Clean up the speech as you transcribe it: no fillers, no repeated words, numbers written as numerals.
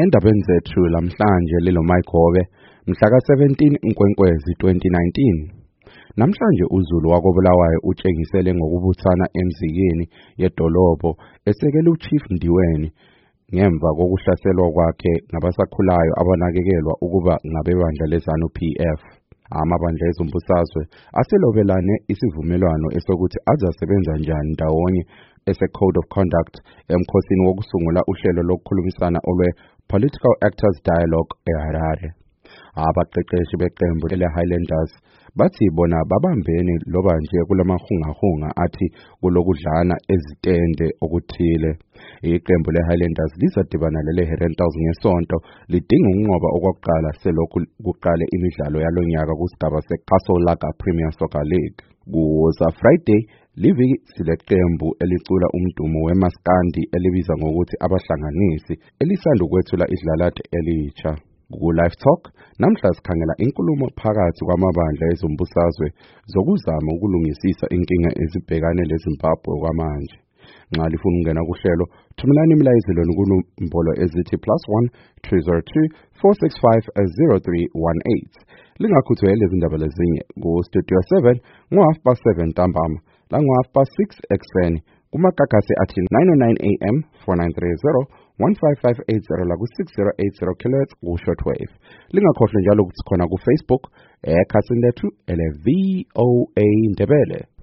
endabeni zethu lamhlanje lilo Mayikhobe mhla ka17 Nkwenkwezi 2019. Namhlanje uZulu wakoBulawayo utshengisele ngokubuthana emzikeni yedolobho esekele uChief Ndiweni ngemva kokuhlaselwa kwakhe ngabasakhulayo abanakekelwa ukuba ngabebandla leZANU PF. Amabandla ezombusazwe aselobelane isivumelwano esokuthi azasebenza njani ndawonye ese-Code of Conduct emkhosini wokusungula uhlelo lokukhulumisana olwe-Political Actors Dialogue eHarare. Abaqeqeshi beqembu le-Highlanders bathi bona babambene loba nje kulamahungahunga athi kulokudlana ezitende okuthile. Iqembu le-Highlanders lizadibana lele-Herentals ngesonto lidinga ukunqoba okwakuqala selokhu kuqale imidlalo yalonyaka kusigaba se-Castle-Laga Premier Soccer League. Kuza Friday liviki sileqembu elicula umdumo weMaskandi elibiza ngokuthi abahlanganisi elisanda ukwethula idlalathi elitsha. Ku-Live Talk namhla sikhangela inkulumo phakathi kwamabandla ezombusazwe zokuzama ukulungisisa inkinga ezibhekane leZimbabwe kwamanje. Nxa lifuna ukungena kuhlelo thumelani imilayezelo kunombolo ezithi +1 202 465 0318. Lingakhuthwe lezi ndaba lezinye ku-Studio 7 ngo-7:30 ntambama la ngo-6:30 ekuseni kumagagasi athi 909 AM 4930 15580 la ku6080 kHz ku-shortwave. Lingakhohlwa njalo ukuthi khona ku-Facebook ekhasini lethu ele VOA Ndebele.